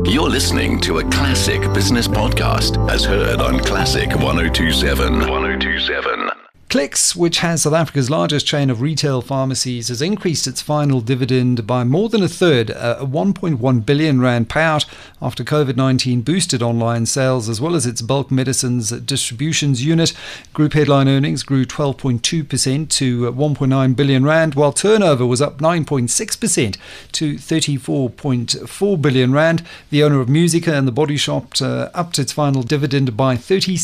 You're listening to a classic business podcast as heard on Classic 102.7. 102.7. Clicks, which has South Africa's largest chain of retail pharmacies, has increased its final dividend by more than a third, a 1.1 billion rand payout after COVID-19 boosted online sales, as well as its bulk medicines distributions unit. Group headline earnings grew 12.2% to 1.9 billion rand, while turnover was up 9.6% to 34.4 billion rand. The owner of Musica and the Body Shop upped its final dividend by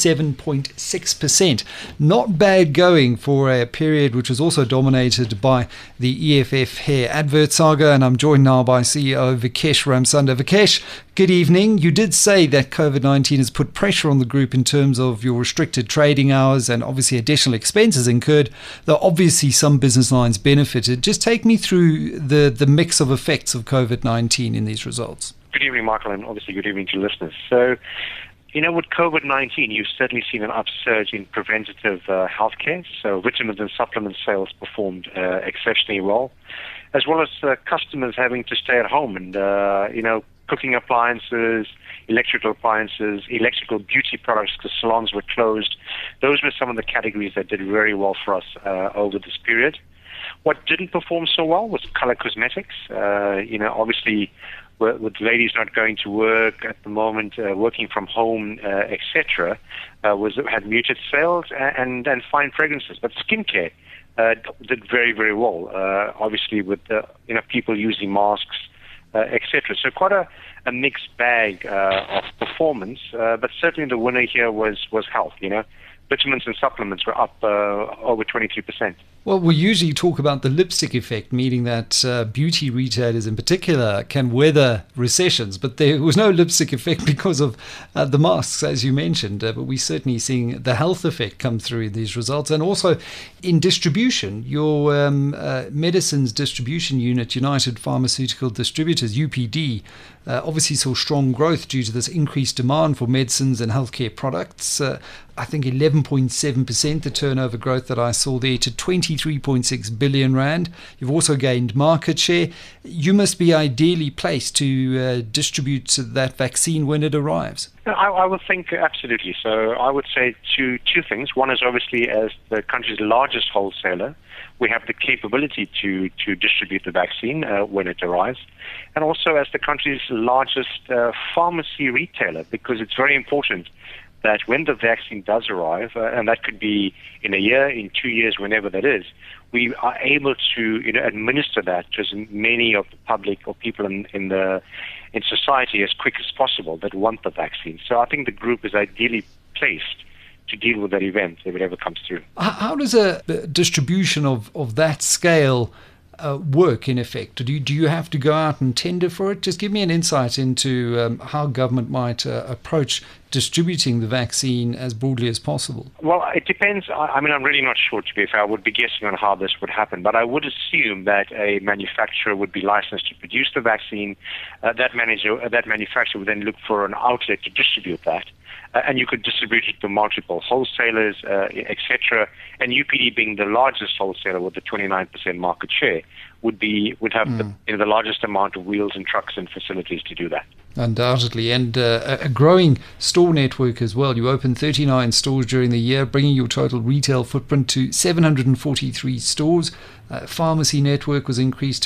37.6%. Not bad going for a period which was also dominated by the EFF hair advert saga, and I'm joined now by CEO Vikesh Ramsunder. Vikesh, good evening. You did say that COVID-19 has put pressure on the group in terms of your restricted trading hours and obviously additional expenses incurred, though obviously some business lines benefited. Just take me through the mix of effects of COVID-19 in these results. Good evening, Michael, and obviously good evening to listeners. So, with COVID-19, you've certainly seen an upsurge in preventative healthcare. So vitamins and supplement sales performed exceptionally well, as well as customers having to stay at home and, cooking appliances, electrical beauty products because salons were closed. Those were some of the categories that did very well for us over this period. What didn't perform so well was color cosmetics. Obviously, with ladies not going to work at the moment, working from home, etc., had muted sales and fine fragrances. But skincare did very, very well. Obviously, with people using masks, etc. So quite a mixed bag of performance. But certainly the winner here was health. Vitamins and supplements were up over 22%. Well, we usually talk about the lipstick effect, meaning that beauty retailers in particular can weather recessions, but there was no lipstick effect because of the masks, as you mentioned. But we're certainly seeing the health effect come through in these results. And also in distribution, your medicines distribution unit, United Pharmaceutical Distributors, UPD, obviously saw strong growth due to this increased demand for medicines and healthcare products. I think 11.7% the turnover growth that I saw there to 23.6 billion rand. You've also gained market share. You must be ideally placed to distribute that vaccine when it arrives. I would think absolutely. So I would say two things. One is obviously as the country's largest wholesaler, we have the capability to distribute the vaccine when it arrives. And also as the country's largest pharmacy retailer, because it's very important that when the vaccine does arrive, and that could be in a year, in 2 years, whenever that is, we are able to administer that to as many of the public or people in society as quick as possible that want the vaccine. So I think the group is ideally placed to deal with that event if it ever comes through. How does a distribution of that scale work in effect? Do you have to go out and tender for it? Just give me an insight into how government might approach distributing the vaccine as broadly as possible. Well, it depends. I'm really not sure, to be fair. I would be guessing on how this would happen, but I would assume that a manufacturer would be licensed to produce the vaccine. That manufacturer would then look for an outlet to distribute that. And you could distribute it to multiple wholesalers, etc. And UPD, being the largest wholesaler with the 29% market share, would have the largest amount of wheels and trucks and facilities to do that. Undoubtedly, and a growing store network as well. You opened 39 stores during the year, bringing your total retail footprint to 743 stores. Pharmacy network was increased to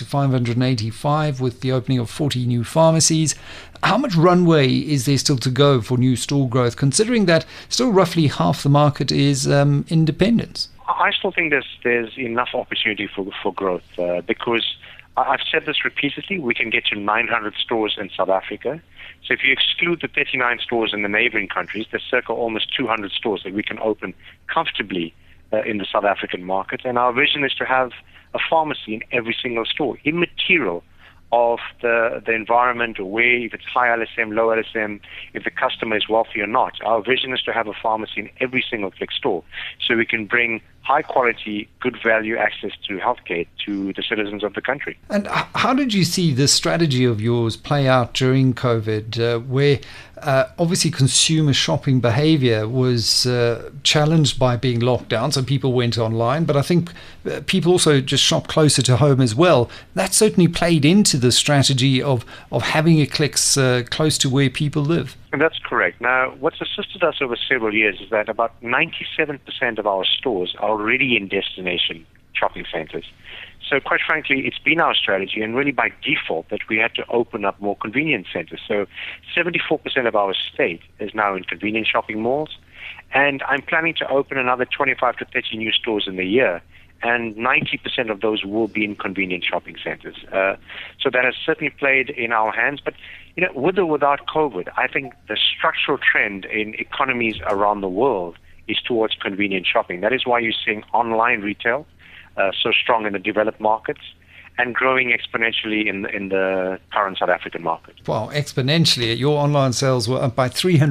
585 with the opening of 40 new pharmacies. How much runway is there still to go for new store growth, considering that still roughly half the market is independents? I still think there's enough opportunity for growth because I've said this repeatedly. We can get to 900 stores in South Africa. So if you exclude the 39 stores in the neighboring countries, there's circa almost 200 stores that we can open comfortably in the South African market. And our vision is to have a pharmacy in every single store, immaterial of the environment or where, if it's high LSM, low LSM, if the customer is wealthy or not. Our vision is to have a pharmacy in every single Click store so we can bring high quality, good value access to healthcare to the citizens of the country. And how did you see this strategy of yours play out during COVID, where obviously consumer shopping behavior was challenged by being locked down, so people went online, but I think people also just shop closer to home as well. That certainly played into the strategy of having a Clicks close to where people live. And that's correct. Now, what's assisted us over several years is that about 97% of our stores are already in destination shopping centers. So quite frankly, it's been our strategy, and really by default, that we had to open up more convenience centers. So 74% of our estate is now in convenience shopping malls, and I'm planning to open another 25 to 30 new stores in the year, and 90% of those will be in convenience shopping centers. So that has certainly played in our hands. But with or without COVID, I think the structural trend in economies around the world is towards convenience shopping. That is why you're seeing online retail so strong in the developed markets and growing exponentially in the current South African market. Wow, exponentially. Your online sales were up by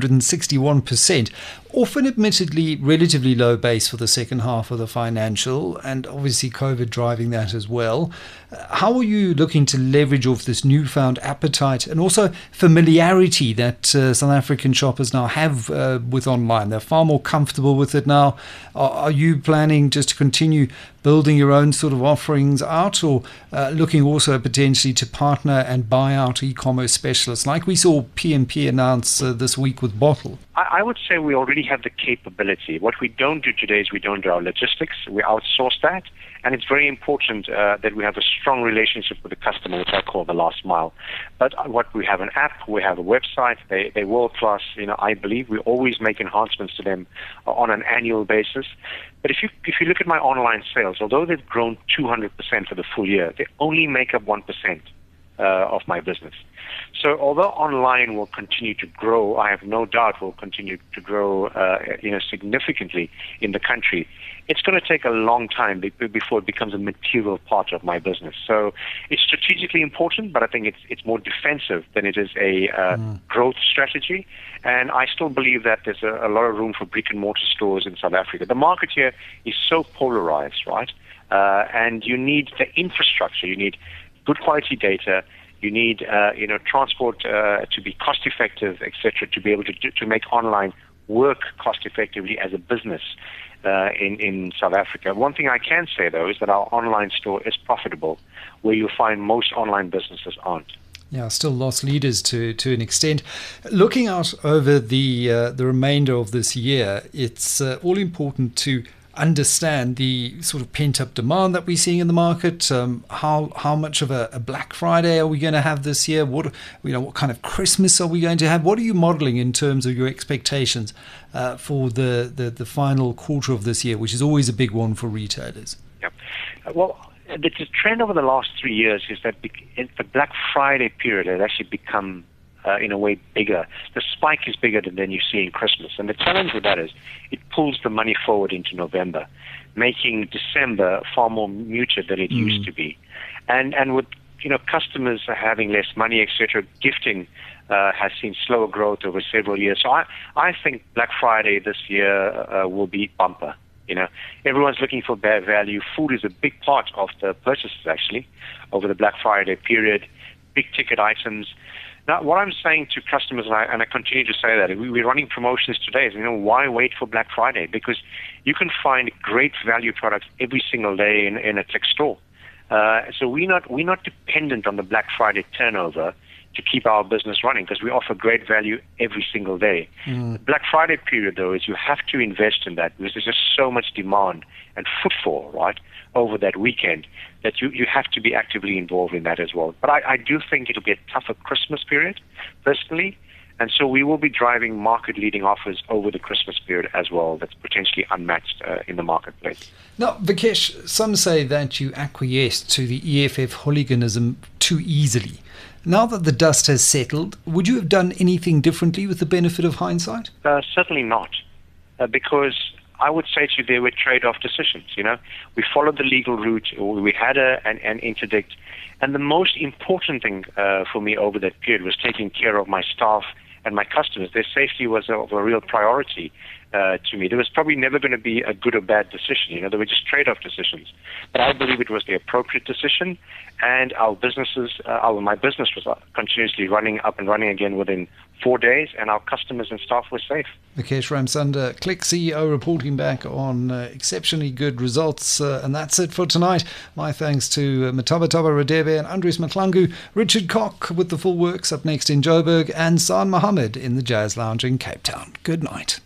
361%. Often admittedly relatively low base for the second half of the financial, and obviously COVID driving that as well. How are you looking to leverage off this newfound appetite and also familiarity that South African shoppers now have with online? They're far more comfortable with it now. Are you planning just to continue building your own sort of offerings out, or looking also potentially to partner and buy out e-commerce specialists like we saw P&P announce this week with Bottle? I would say we already have the capability. What we don't do today is we don't do our logistics. We outsource that. And it's very important that we have a strong relationship with the customer, which I call the last mile. But we have an app, we have a website. They're world-class. I believe we always make enhancements to them on an annual basis. But if you look at my online sales, although they've grown 200% for the full year, they only make up 1% of my business. So although online will continue to grow, I have no doubt will continue to grow significantly in the country, it's going to take a long time before it becomes a material part of my business. So it's strategically important, but I think it's more defensive than it is a growth strategy. And I still believe that there's a lot of room for brick and mortar stores in South Africa. The market here is so polarized, right? And you need the infrastructure. You need good quality data. You need transport to be cost effective, etc., to be able to make online work cost effectively as a business in South Africa. One thing I can say though is that our online store is profitable, where you'll find most online businesses aren't. Yeah, still loss leaders to an extent. Looking out over the remainder of this year, it's all important to understand the sort of pent-up demand that we're seeing in the market. How much of a Black Friday are we going to have this year? What kind of Christmas are we going to have? What are you modeling in terms of your expectations for the final quarter of this year, which is always a big one for retailers? Yeah. Well, the trend over the last 3 years is that the Black Friday period has actually become in a way bigger. The spike is bigger than you see in Christmas. And the challenge with that is it pulls the money forward into November, making December far more muted than it used to be. And with customers having less money, etc., gifting has seen slower growth over several years. So I think Black Friday this year will be bumper. Everyone's looking for bad value. Food is a big part of the purchases actually over the Black Friday period, big ticket items. Now, what I'm saying to customers, and I continue to say that, we're running promotions today, is, why wait for Black Friday? Because you can find great value products every single day in a Clicks store. So we're not dependent on the Black Friday turnover to keep our business running, because we offer great value every single day. The Black Friday period, though, is you have to invest in that, because there's just so much demand and footfall, right, over that weekend, that you have to be actively involved in that as well. But I do think it'll be a tougher Christmas period, personally, and so we will be driving market-leading offers over the Christmas period as well that's potentially unmatched in the marketplace. Now, Vikesh, some say that you acquiesced to the EFF hooliganism too easily. Now that the dust has settled, would you have done anything differently with the benefit of hindsight? Certainly not, because I would say to you there were trade-off decisions. We followed the legal route, or we had an interdict, and the most important thing for me over that period was taking care of my staff and my customers. Their safety was of a real priority to me. There was probably never going to be a good or bad decision. You know, they were just trade-off decisions. But I believe it was the appropriate decision, and my business was continuously up and running again within 4 days, and our customers and staff were safe. Mukesh Ramsunder, Click CEO, reporting back on exceptionally good results. And that's it for tonight. My thanks to Matabataba Radebe and Andries Mahlangu, Richard Koch with the full works up next in Joburg, and San Mohammed in the Jazz Lounge in Cape Town. Good night.